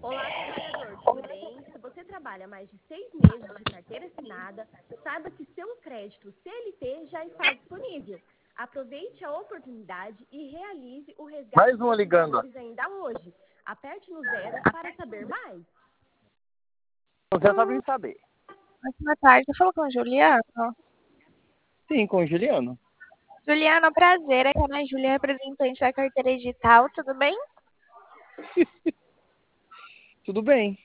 Olá, trabalhador, tudo bem? Se você trabalha mais de 6 meses de carteira assinada, saiba que seu crédito CLT já está disponível. Aproveite a oportunidade e realize o resgate Mais uma desses ligando. valores ainda hoje. Aperte no 0 para saber mais. Você só vem saber. Boa tarde, eu falo com o Juliano. Sim, com o Juliano. Juliano, prazer, aqui é a Ana Júlia, representante da carteira digital, tudo bem? Tudo bem.